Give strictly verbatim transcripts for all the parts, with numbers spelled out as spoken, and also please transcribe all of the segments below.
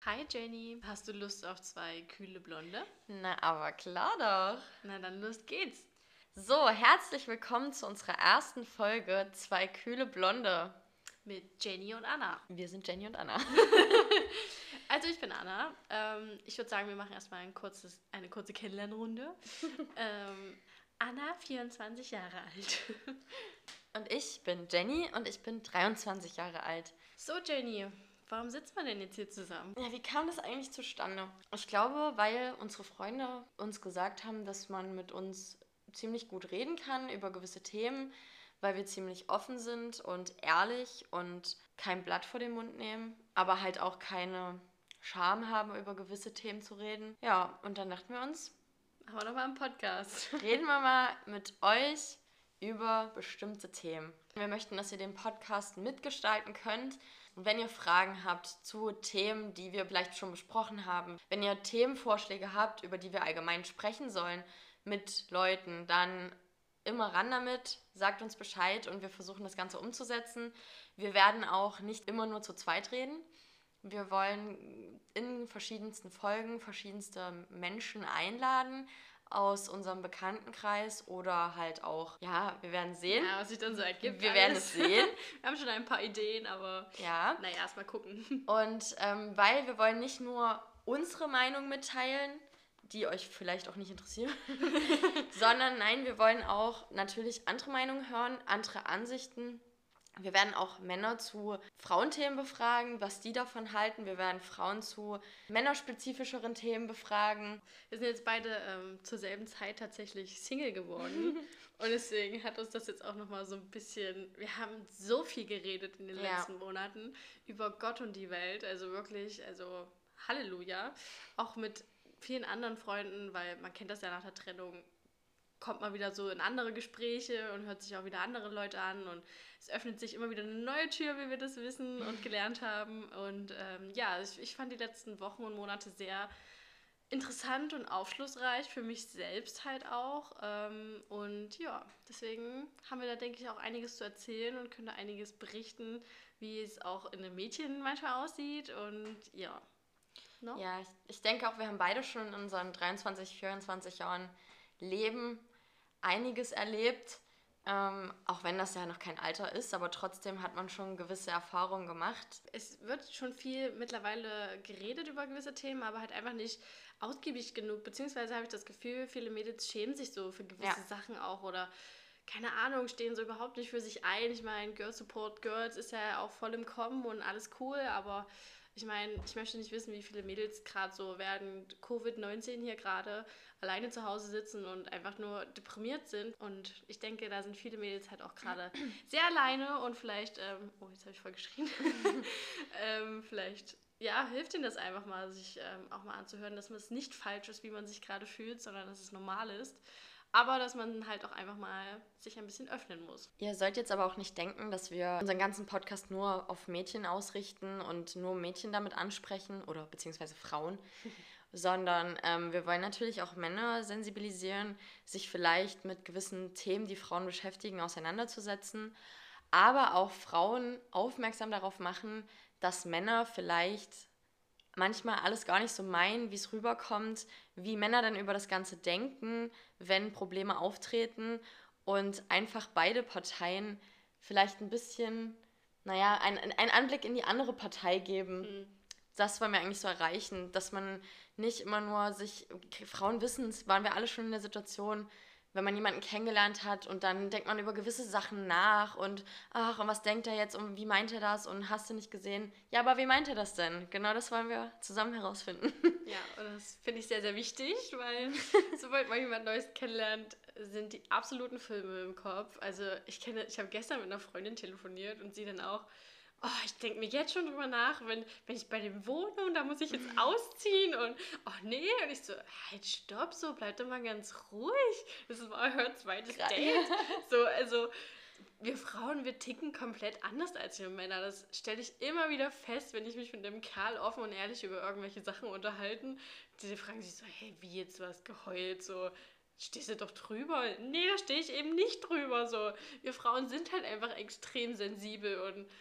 Hi Jenny, hast du Lust auf zwei kühle Blonde? Na, aber klar doch. Na dann los geht's. So, herzlich willkommen zu unserer ersten Folge Zwei kühle Blonde. Mit Jenny und Anna. Wir sind Jenny und Anna. Also ich bin Anna. Ähm, ich würde sagen, wir machen erstmal ein kurzes, eine kurze Kennenlernrunde. ähm, Anna, vierundzwanzig Jahre alt. Und ich bin Jenny und ich bin dreiundzwanzig Jahre alt. So Jenny, warum sitzt man denn jetzt hier zusammen? Ja, wie kam das eigentlich zustande? Ich glaube, weil unsere Freunde uns gesagt haben, dass man mit uns ziemlich gut reden kann über gewisse Themen, weil wir ziemlich offen sind und ehrlich und kein Blatt vor den Mund nehmen, aber halt auch keine Scham haben, über gewisse Themen zu reden. Ja, und dann dachten wir uns, Haben wir nochmal einen Podcast. reden wir mal mit euch über bestimmte Themen. Wir möchten, dass ihr den Podcast mitgestalten könnt. Und wenn ihr Fragen habt zu Themen, die wir vielleicht schon besprochen haben, wenn ihr Themenvorschläge habt, über die wir allgemein sprechen sollen mit Leuten, dann immer ran damit, sagt uns Bescheid und wir versuchen das Ganze umzusetzen. Wir werden auch nicht immer nur zu zweit reden. Wir wollen in verschiedensten Folgen verschiedenste Menschen einladen aus unserem Bekanntenkreis oder halt auch, ja, wir werden sehen. Ja, was sich dann so ergibt. Wir alles. werden es sehen. Wir haben schon ein paar Ideen, aber Ja. naja, erst mal gucken. Und ähm, weil wir wollen nicht nur unsere Meinung mitteilen, die euch vielleicht auch nicht interessieren, sondern nein, wir wollen auch natürlich andere Meinungen hören, andere Ansichten. Wir werden auch Männer zu Frauenthemen befragen, was die davon halten. Wir werden Frauen zu männerspezifischeren Themen befragen. Wir sind jetzt beide ähm, zur selben Zeit tatsächlich Single geworden. Und deswegen hat uns das jetzt auch nochmal so ein bisschen... Wir haben so viel geredet in den Ja. letzten Monaten über Gott und die Welt. Also wirklich, also Halleluja. Auch mit vielen anderen Freunden, weil man kennt das ja nach der Trennung, kommt man wieder so in andere Gespräche und hört sich auch wieder andere Leute an und es öffnet sich immer wieder eine neue Tür, wie wir das wissen und gelernt haben. Und ähm, ja, ich, ich fand die letzten Wochen und Monate sehr interessant und aufschlussreich, für mich selbst halt auch. Ähm, und ja, deswegen haben wir da, denke ich, auch einiges zu erzählen und können da einiges berichten, wie es auch in einem Mädchen manchmal aussieht. Und ja. No? Ja, ich, ich denke auch, wir haben beide schon in unseren dreiundzwanzig, vierundzwanzig Jahren Leben einiges erlebt. Ähm, auch wenn das ja noch kein Alter ist, aber trotzdem hat man schon gewisse Erfahrungen gemacht. Es wird schon viel mittlerweile geredet über gewisse Themen, aber halt einfach nicht ausgiebig genug. Beziehungsweise habe ich das Gefühl, viele Mädels schämen sich so für gewisse Ja. Sachen auch oder keine Ahnung, stehen so überhaupt nicht für sich ein. Ich meine, Girl Support Girls ist ja auch voll im Kommen und alles cool, aber ich meine, ich möchte nicht wissen, wie viele Mädels gerade so während Covid neunzehn hier gerade alleine zu Hause sitzen und einfach nur deprimiert sind. Und ich denke, da sind viele Mädels halt auch gerade sehr alleine und vielleicht, ähm, oh, jetzt habe ich voll geschrien, ähm, vielleicht, ja, hilft ihnen das einfach mal, sich ähm, auch mal anzuhören, dass es nicht falsch ist, wie man sich gerade fühlt, sondern dass es normal ist. Aber dass man halt auch einfach mal sich ein bisschen öffnen muss. Ihr sollt jetzt aber auch nicht denken, dass wir unseren ganzen Podcast nur auf Mädchen ausrichten und nur Mädchen damit ansprechen oder beziehungsweise Frauen, sondern ähm, wir wollen natürlich auch Männer sensibilisieren, sich vielleicht mit gewissen Themen, die Frauen beschäftigen, auseinanderzusetzen, aber auch Frauen aufmerksam darauf machen, dass Männer vielleicht manchmal alles gar nicht so meinen, wie es rüberkommt, wie Männer dann über das Ganze denken, wenn Probleme auftreten und einfach beide Parteien vielleicht ein bisschen, naja, einen Anblick in die andere Partei geben. Mhm. Das wollen wir eigentlich so erreichen, dass man nicht immer nur sich, Frauen wissen es, waren wir alle schon in der Situation, wenn man jemanden kennengelernt hat und dann denkt man über gewisse Sachen nach und ach, und was denkt er jetzt und wie meint er das und hast du nicht gesehen? Ja, aber wie meint er das denn? Genau das wollen wir zusammen herausfinden. Ja, und das finde ich sehr, sehr wichtig, weil sobald man jemand Neues kennenlernt, sind die absoluten Filme im Kopf. Also ich kenne, ich habe gestern mit einer Freundin telefoniert und sie dann auch, oh, ich denke mir jetzt schon drüber nach, wenn, wenn ich bei dem wohne und da muss ich jetzt ausziehen und oh nee, und ich so, halt stopp, so bleib doch mal ganz ruhig. Das war euer zweites Date. So, also wir Frauen, wir ticken komplett anders als wir Männer. Das stelle ich immer wieder fest, wenn ich mich mit einem Kerl offen und ehrlich über irgendwelche Sachen unterhalten. Die fragen sich so, hey, wie jetzt, du hast geheult, so, stehst du doch drüber? Nee, da stehe ich eben nicht drüber, so. Wir Frauen sind halt einfach extrem sensibel und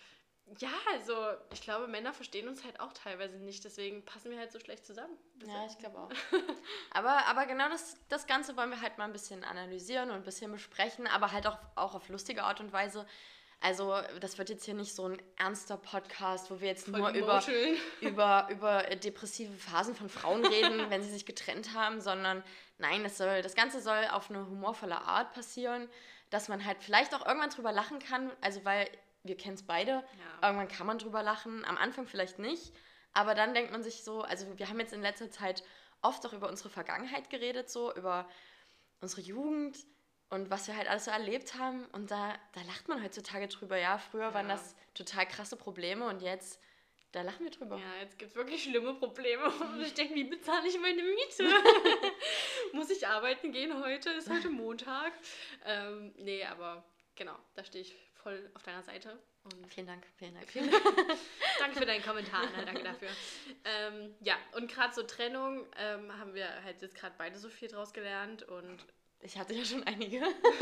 Ja, also ich glaube, Männer verstehen uns halt auch teilweise nicht, deswegen passen wir halt so schlecht zusammen. Ja, ich glaube auch. aber, aber genau das, das Ganze wollen wir halt mal ein bisschen analysieren und ein bisschen besprechen, aber halt auch, auch auf lustige Art und Weise. Also das wird jetzt hier nicht so ein ernster Podcast, wo wir jetzt Voll nur über, emotional. über, über depressive Phasen von Frauen reden, wenn sie sich getrennt haben, sondern nein, das, soll, das Ganze soll auf eine humorvolle Art passieren, dass man halt vielleicht auch irgendwann drüber lachen kann, also weil wir kennen es beide, Ja. irgendwann kann man drüber lachen, am Anfang vielleicht nicht, aber dann denkt man sich so, also wir haben jetzt in letzter Zeit oft auch über unsere Vergangenheit geredet, so über unsere Jugend und was wir halt alles so erlebt haben. Und da, da lacht man heutzutage drüber. Ja, früher Ja. waren das total krasse Probleme und jetzt, da lachen wir drüber. Ja, jetzt gibt es wirklich schlimme Probleme. Und ich denke, wie bezahle ich meine Miete? Muss ich arbeiten gehen heute? Ist heute Montag. Ähm, nee, aber genau, da stehe ich voll auf deiner Seite. Und Vielen Dank, vielen Dank. Vielen Dank. Danke für deinen Kommentar, Anna, danke dafür. Ähm, ja, und gerade so Trennung ähm, haben wir halt jetzt gerade beide so viel draus gelernt und Ich hatte ja schon einige.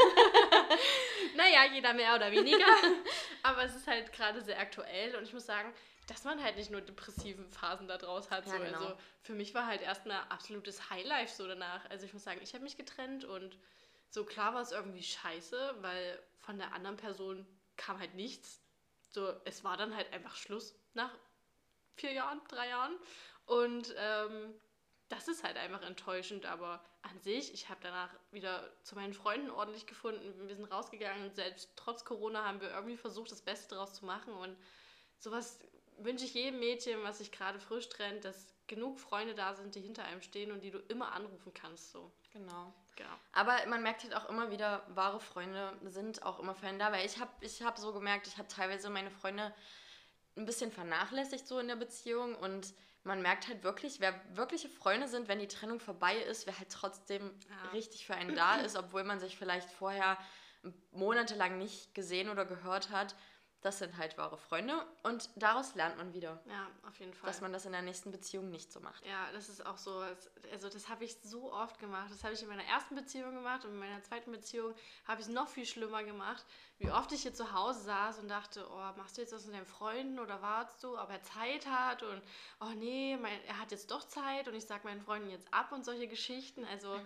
naja, jeder mehr oder weniger, aber es ist halt gerade sehr aktuell und ich muss sagen, dass man halt nicht nur depressive Phasen da draus hat. Ja, So. genau. Also für mich war halt erstmal absolutes Highlife so danach. Also ich muss sagen, ich habe mich getrennt und so klar war es irgendwie scheiße, weil von der anderen Person kam halt nichts. So, es war dann halt einfach Schluss nach vier Jahren, drei Jahren. Und ähm, das ist halt einfach enttäuschend, aber an sich, ich habe danach wieder zu meinen Freunden ordentlich gefunden. Wir sind rausgegangen und selbst trotz Corona haben wir irgendwie versucht, das Beste daraus zu machen. Und sowas wünsche ich jedem Mädchen, was sich gerade frisch trennt, dass genug Freunde da sind, die hinter einem stehen und die du immer anrufen kannst. So. Genau. Genau. Aber man merkt halt auch immer wieder, wahre Freunde sind auch immer für einen da, weil ich habe ich hab so gemerkt, ich habe teilweise meine Freunde ein bisschen vernachlässigt so in der Beziehung und man merkt halt wirklich, wer wirkliche Freunde sind, wenn die Trennung vorbei ist, wer halt trotzdem Ja. richtig für einen da ist, obwohl man sich vielleicht vorher monatelang nicht gesehen oder gehört hat. Das sind halt wahre Freunde und daraus lernt man wieder, Ja, auf jeden Fall. dass man das in der nächsten Beziehung nicht so macht. Ja, das ist auch so, also das habe ich so oft gemacht. Das habe ich in meiner ersten Beziehung gemacht und in meiner zweiten Beziehung habe ich es noch viel schlimmer gemacht. Wie oft ich hier zu Hause saß und dachte, oh, machst du jetzt das mit deinen Freunden oder wartest du, ob er Zeit hat und oh nee, mein, er hat jetzt doch Zeit und ich sage meinen Freunden jetzt ab und solche Geschichten. Also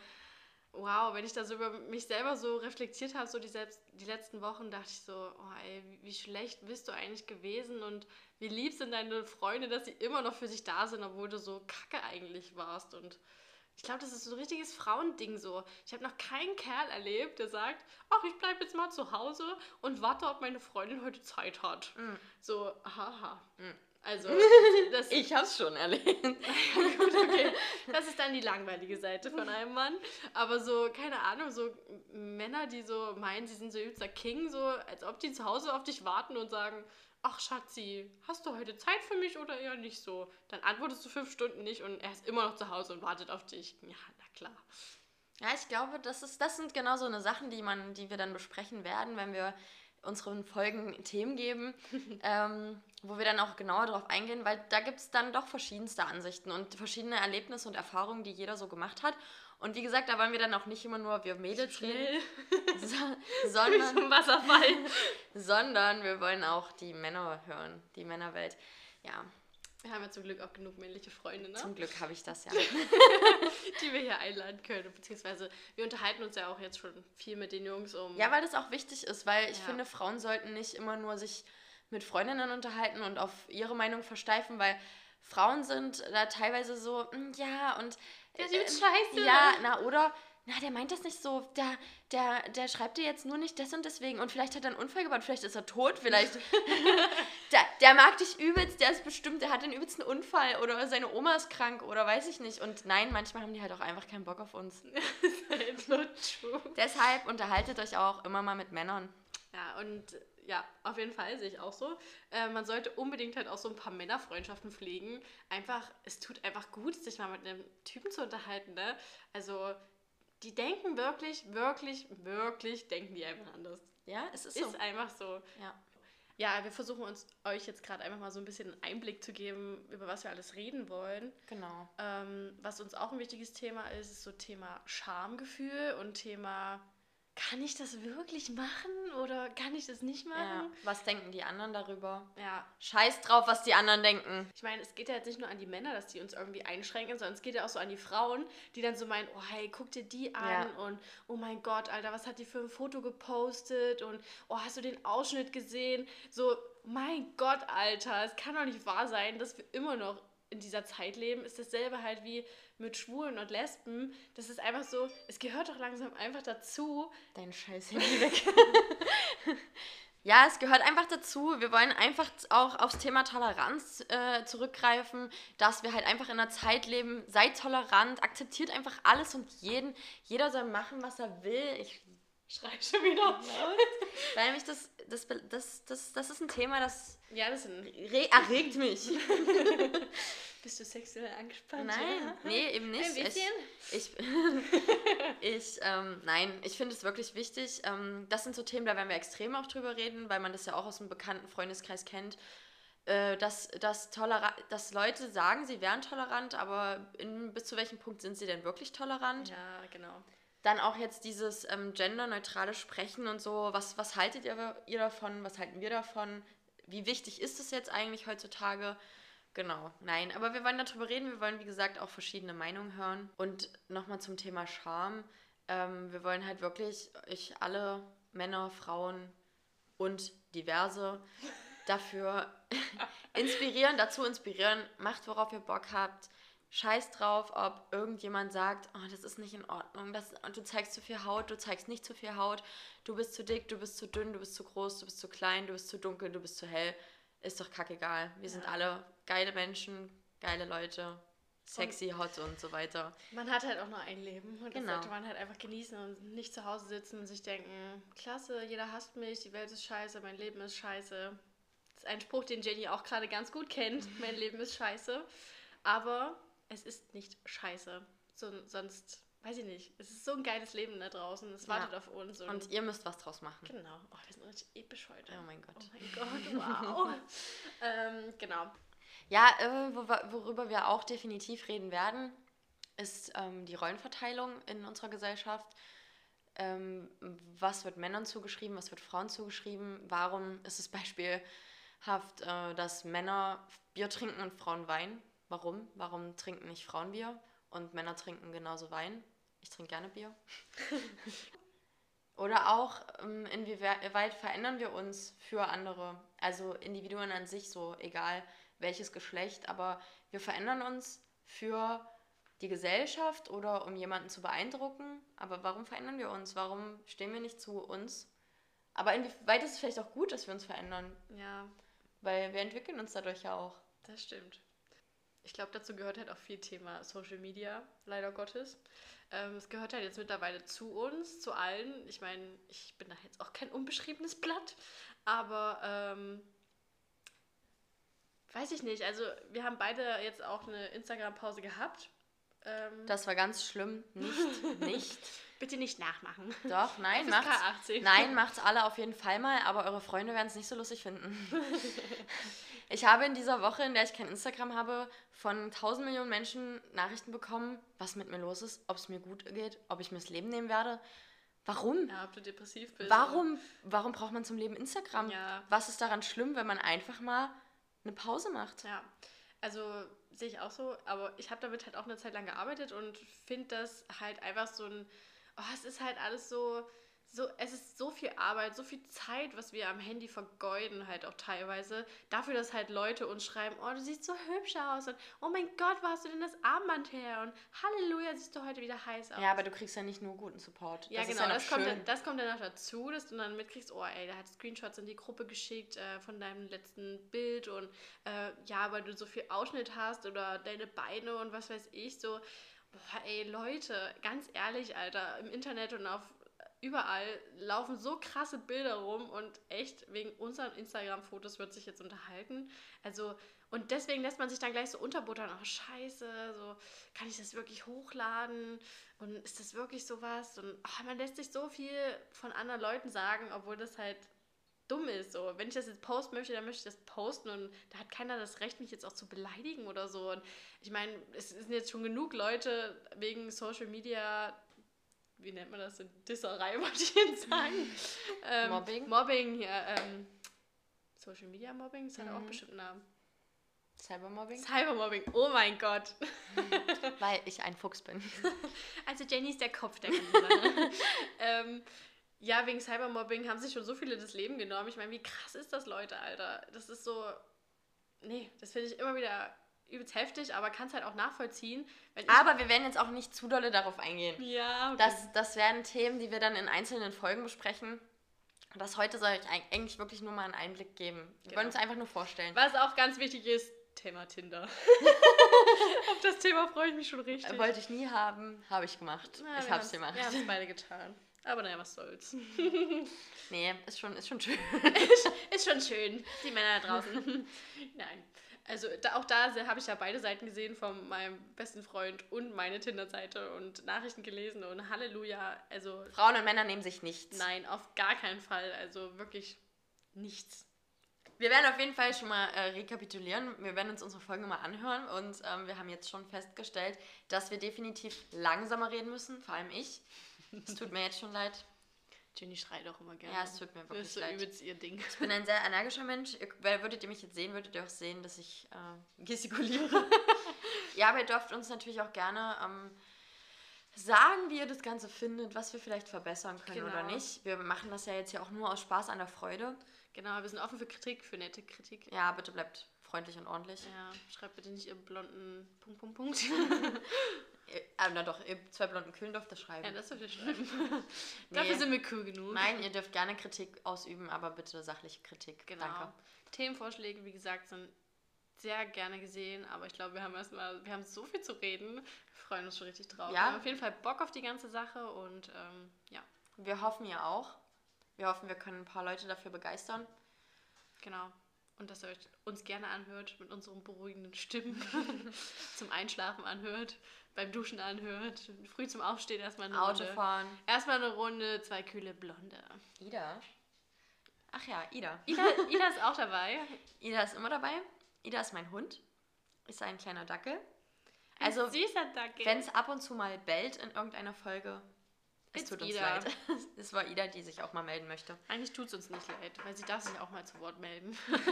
wow, wenn ich da so über mich selber so reflektiert habe, so die, selbst, die letzten Wochen, dachte ich so, oh ey, wie, wie schlecht bist du eigentlich gewesen und wie lieb sind deine Freunde, dass sie immer noch für sich da sind, obwohl du so kacke eigentlich warst. Und ich glaube, das ist so ein richtiges Frauending so. Ich habe noch keinen Kerl erlebt, der sagt, ach, ich bleibe jetzt mal zu Hause und warte, ob meine Freundin heute Zeit hat. Mm. So, haha. Mm. Also, das, Ich hab's schon erlebt. ja, gut, okay. Das ist dann die langweilige Seite von einem Mann. Aber so, keine Ahnung, so Männer, die so meinen, sie sind so übster King, so als ob die zu Hause auf dich warten und sagen, ach Schatzi, hast du heute Zeit für mich oder eher nicht so? Dann antwortest du fünf Stunden nicht und er ist immer noch zu Hause und wartet auf dich. Ja, na klar. Ja, ich glaube, das, ist, das sind genau so eine Sachen, die, man, die wir dann besprechen werden, wenn wir unseren Folgen Themen geben, ähm, wo wir dann auch genauer drauf eingehen, weil da gibt es dann doch verschiedenste Ansichten und verschiedene Erlebnisse und Erfahrungen, die jeder so gemacht hat. Und wie gesagt, da wollen wir dann auch nicht immer nur wir Mädels reden, so, sondern, Zum Wasserfall. sondern wir wollen auch die Männer hören, die Männerwelt. Ja, Wir haben ja zum Glück auch genug männliche Freunde, ne? zum Glück habe ich das ja. Die wir hier einladen können. Beziehungsweise wir unterhalten uns ja auch jetzt schon viel mit den Jungs um. Ja, weil das auch wichtig ist, weil ich Ja. finde, Frauen sollten nicht immer nur sich mit Freundinnen unterhalten und auf ihre Meinung versteifen, weil Frauen sind da teilweise so, "Mm, ja, und... Der ist übelst scheiße." Ja, na, oder, na, der meint das nicht so, der, der, der schreibt dir jetzt nur nicht das und deswegen und vielleicht hat er einen Unfall gebaut, vielleicht ist er tot, vielleicht... der, der mag dich übelst, der ist bestimmt, der hat den übelsten Unfall oder seine Oma ist krank oder weiß ich nicht. Und nein, manchmal haben die halt auch einfach keinen Bock auf uns. It's not true. Deshalb unterhaltet euch auch immer mal mit Männern. Ja, und ja, auf jeden Fall sehe ich auch so. Äh, man sollte unbedingt halt auch so ein paar Männerfreundschaften pflegen. Einfach, es tut einfach gut, sich mal mit einem Typen zu unterhalten, ne? Also, die denken wirklich, wirklich, wirklich, denken die einfach anders. Ja, es ist so. Ist einfach so. Ja. Ja, wir versuchen uns euch jetzt gerade einfach mal so ein bisschen einen Einblick zu geben, über was wir alles reden wollen. Genau. Ähm, was uns auch ein wichtiges Thema ist, ist so Thema Schamgefühl und Thema, kann ich das wirklich machen? machen oder kann ich das nicht machen? Ja. Was denken die anderen darüber? Ja. Scheiß drauf, was die anderen denken. Ich meine, es geht ja jetzt nicht nur an die Männer, dass die uns irgendwie einschränken, sondern es geht ja auch so an die Frauen, die dann so meinen, oh hey, guck dir die an Ja. und oh mein Gott, Alter, was hat die für ein Foto gepostet und oh, hast du den Ausschnitt gesehen? So, mein Gott, Alter, es kann doch nicht wahr sein, dass wir immer noch in dieser Zeit leben. Ist dasselbe halt wie mit Schwulen und Lesben. Das ist einfach so, es gehört doch langsam einfach dazu. Dein scheiß Handy weg. Ja, es gehört einfach dazu. Wir wollen einfach auch aufs Thema Toleranz äh, zurückgreifen, dass wir halt einfach in einer Zeit leben. Seid tolerant, akzeptiert einfach alles und jeden. Jeder soll machen, was er will. Ich Schrei schon wieder. Weil mich das, das, das, das, das ist ein Thema, das Ja, das sind. re- erregt mich. Bist du sexuell angespannt? Nein, Ja? nee, eben nicht. Ein bisschen? Ich, ich, ich ähm, nein, ich finde es wirklich wichtig. Ähm, das sind so Themen, da werden wir extrem auch drüber reden, weil man das ja auch aus einem bekannten Freundeskreis kennt, äh, dass, dass, tolera- dass Leute sagen, sie wären tolerant, aber in, bis zu welchem Punkt sind sie denn wirklich tolerant? Ja, genau. Dann auch jetzt dieses ähm, genderneutrale Sprechen und so. Was, was haltet ihr, ihr davon? Was halten wir davon? Wie wichtig ist es jetzt eigentlich heutzutage? Genau, nein. Aber wir wollen darüber reden. Wir wollen, wie gesagt, auch verschiedene Meinungen hören. Und nochmal zum Thema Scham. Ähm, wir wollen halt wirklich euch alle Männer, Frauen und diverse dafür inspirieren, dazu inspirieren. Macht, worauf ihr Bock habt. Scheiß drauf, ob irgendjemand sagt, oh, das ist nicht in Ordnung, das, du zeigst zu viel Haut, du zeigst nicht zu viel Haut, du bist zu dick, du bist zu dünn, du bist zu groß, du bist zu klein, du bist zu dunkel, du bist zu hell. Ist doch kackegal. Wir sind Ja. alle geile Menschen, geile Leute, sexy, hot und so weiter. Man hat halt auch nur ein Leben und Genau. das sollte man halt einfach genießen und nicht zu Hause sitzen und sich denken, klasse, jeder hasst mich, die Welt ist scheiße, mein Leben ist scheiße. Das ist ein Spruch, den Jenny auch gerade ganz gut kennt, mein Leben ist scheiße. Aber es ist nicht scheiße. So, sonst, weiß ich nicht, es ist so ein geiles Leben da draußen, es wartet Ja. auf uns. Und, Und ihr müsst was draus machen. genau, oh, wir sind richtig episch heute. Oh mein Gott. Oh mein Gott, wow. ähm, genau. Ja, äh, wo, worüber wir auch definitiv reden werden, ist ähm, die Rollenverteilung in unserer Gesellschaft. Ähm, was wird Männern zugeschrieben, was wird Frauen zugeschrieben? Warum ist es beispielhaft, äh, dass Männer Bier trinken und Frauen Wein? Warum? Warum trinken nicht Frauen Bier und Männer trinken genauso Wein? Ich trinke gerne Bier. Oder auch, ähm, inwieweit verändern wir uns für andere? Also Individuen an sich, so egal welches Geschlecht, aber wir verändern uns für die Gesellschaft oder um jemanden zu beeindrucken. Aber warum verändern wir uns? Warum stehen wir nicht zu uns? Aber inwieweit ist es vielleicht auch gut, dass wir uns verändern? Ja, Weil wir entwickeln uns dadurch ja auch. das stimmt. Ich glaube, dazu gehört halt auch viel Thema Social Media, leider Gottes. Ähm, es gehört halt jetzt mittlerweile zu uns, zu allen. Ich meine, ich bin da jetzt auch kein unbeschriebenes Blatt, aber ähm, weiß ich nicht. Also wir haben beide jetzt auch eine Instagram-Pause gehabt. Ähm, Das war ganz schlimm. Nicht, nicht. bitte nicht nachmachen. Doch, nein, F S K macht's. achtzehn. Nein, macht's alle auf jeden Fall mal, aber eure Freunde werden es nicht so lustig finden. Ich habe in dieser Woche, in der ich kein Instagram habe, von tausend Millionen Menschen Nachrichten bekommen, was mit mir los ist, ob es mir gut geht, ob ich mir das Leben nehmen werde. Warum? Ja, ob du depressiv bist. Warum, warum braucht man zum Leben Instagram? Ja. Was ist daran schlimm, wenn man einfach mal eine Pause macht? Ja, also sehe ich auch so, aber ich habe damit halt auch eine Zeit lang gearbeitet und finde das halt einfach so ein, oh, es ist halt alles so, so, es ist so viel Arbeit, so viel Zeit, was wir am Handy vergeuden halt auch teilweise, dafür, dass halt Leute uns schreiben, oh, du siehst so hübsch aus und oh mein Gott, wo hast du denn das Armband her und Halleluja, siehst du heute wieder heiß aus. Ja, aber du kriegst ja nicht nur guten Support. Ja, das genau, ist ja noch das, kommt schön. dann, das kommt dann noch dazu, dass du dann mitkriegst, oh ey, der hat Screenshots in die Gruppe geschickt äh, von deinem letzten Bild und äh, ja, weil du so viel Ausschnitt hast oder deine Beine und was weiß ich, so, boah ey, Leute, ganz ehrlich, Alter, im Internet und auf überall laufen so krasse Bilder rum und echt, wegen unseren Instagram-Fotos wird sich jetzt unterhalten, also und deswegen lässt man sich dann gleich so unterbuttern, oh scheiße, so, kann ich das wirklich hochladen und ist das wirklich sowas und oh, man lässt sich so viel von anderen Leuten sagen, obwohl das halt dumm ist, so, wenn ich das jetzt posten möchte, dann möchte ich das posten und da hat keiner das Recht, mich jetzt auch zu beleidigen oder so und ich meine, es sind jetzt schon genug Leute wegen Social Media wie nennt man das denn? Disserei, wollte ich jetzt sagen. ähm, Mobbing? Mobbing hier, ähm, Social Media Mobbing, das hat Mhm. auch bestimmt einen Namen. Cybermobbing? Cybermobbing, oh mein Gott. Weil ich ein Fuchs bin. Also Jenny ist der Kopf der Kinder. ähm, ja, wegen Cybermobbing haben sich schon so viele das Leben genommen. Ich meine, wie krass ist das, Leute, Alter? Das ist so, nee, das finde ich immer wieder übelst heftig, aber kann es halt auch nachvollziehen. Wenn ich Aber wir werden jetzt auch nicht zu dolle darauf eingehen. ja, okay. Das, das werden Themen, die wir dann in einzelnen Folgen besprechen. Das heute soll ich eigentlich wirklich nur mal einen Einblick geben. Wir Genau. wollen uns einfach nur vorstellen. Was auch ganz wichtig ist, Thema Tinder. Auf das Thema freue ich mich schon richtig. Äh, Wollte ich nie haben, habe ich gemacht. Na, ich wir habe es haben's- gemacht. Wir haben es beide getan. Aber naja, was soll's. Nee, ist schon, ist schon schön. Ist schon schön, die Männer da draußen. Nein. Also da, auch da habe ich ja beide Seiten gesehen von meinem besten Freund und meine Tinder-Seite und Nachrichten gelesen und Halleluja. Also Frauen und Männer nehmen sich nichts. nein, auf gar keinen Fall. Also wirklich nichts. Wir werden auf jeden Fall schon mal äh, rekapitulieren. Wir werden uns unsere Folgen mal anhören und ähm, wir haben jetzt schon festgestellt, dass wir definitiv langsamer reden müssen, vor allem ich. Es tut mir jetzt schon leid. Jenny schreit auch immer gerne. Ja, es tut mir Das wirklich ist so leid. übelst ihr Ding. Ich bin ein sehr energischer Mensch. Ihr, weil würdet ihr mich jetzt sehen, würdet ihr auch sehen, dass ich äh, gestikuliere. Ja, aber ihr dürft uns natürlich auch gerne ähm, sagen, wie ihr das Ganze findet, was wir vielleicht verbessern können Genau. oder nicht. Wir machen das ja jetzt ja auch nur aus Spaß an der Freude. Genau, wir sind offen für Kritik, für nette Kritik. Ja, bitte bleibt freundlich und ordentlich. Ja, schreibt bitte nicht ihren blonden Punkt, Punkt, Punkt. Ihr, äh, na doch, ihr zwei blonden Kühlen dürft das schreiben. Ja, das dürft ihr schreiben. Nee. Dafür sind wir cool genug. Nein, ihr dürft gerne Kritik ausüben, aber bitte sachliche Kritik. Genau. Danke. Themenvorschläge, wie gesagt, sind sehr gerne gesehen, aber ich glaube, wir haben erstmal, wir haben so viel zu reden. Wir freuen uns schon richtig drauf. Ja. Wir haben auf jeden Fall Bock auf die ganze Sache und ähm, ja, Wir hoffen ihr auch. Wir hoffen, wir können ein paar Leute dafür begeistern. genau. Und dass ihr euch uns gerne anhört mit unseren beruhigenden Stimmen. Zum Einschlafen anhört, beim Duschen anhört, früh zum Aufstehen erstmal eine Runde. Autofahren. Erstmal eine Runde, zwei kühle Blonde. Ida. Ach ja, Ida. Ida, Ida ist auch dabei. Ida ist immer dabei. Ida ist mein Hund. Ist ein kleiner Dackel. Ein Also, süßer Dackel. wenn es ab und zu mal bellt in irgendeiner Folge, es It's tut uns Ida. leid. Es war Ida, die sich auch mal melden möchte. Eigentlich tut es uns nicht leid, weil sie darf sich auch mal zu Wort melden.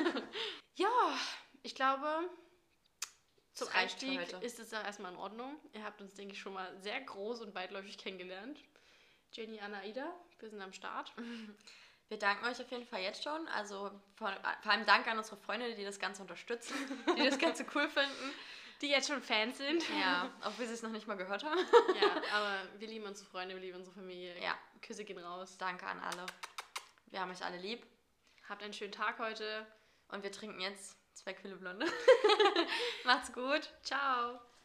Ja, Ich glaube, zum Das reicht für Einstieg heute. ist es auch erstmal in Ordnung. Ihr habt uns, denke ich, schon mal sehr groß und weitläufig kennengelernt. Jenny, Anna, Ida, wir sind am Start. wir danken euch auf jeden Fall jetzt schon. Also vor, vor allem Dank an unsere Freunde, die das Ganze unterstützen, die das Ganze cool finden. Die jetzt schon Fans sind. Ja, auch wenn sie es noch nicht mal gehört haben. Ja, aber wir lieben unsere Freunde, wir lieben unsere Familie. Ja. Küsse gehen raus. Danke an alle. Wir haben euch alle lieb. Habt einen schönen Tag heute. Und wir trinken jetzt zwei kühle Blonde. Macht's gut. Ciao.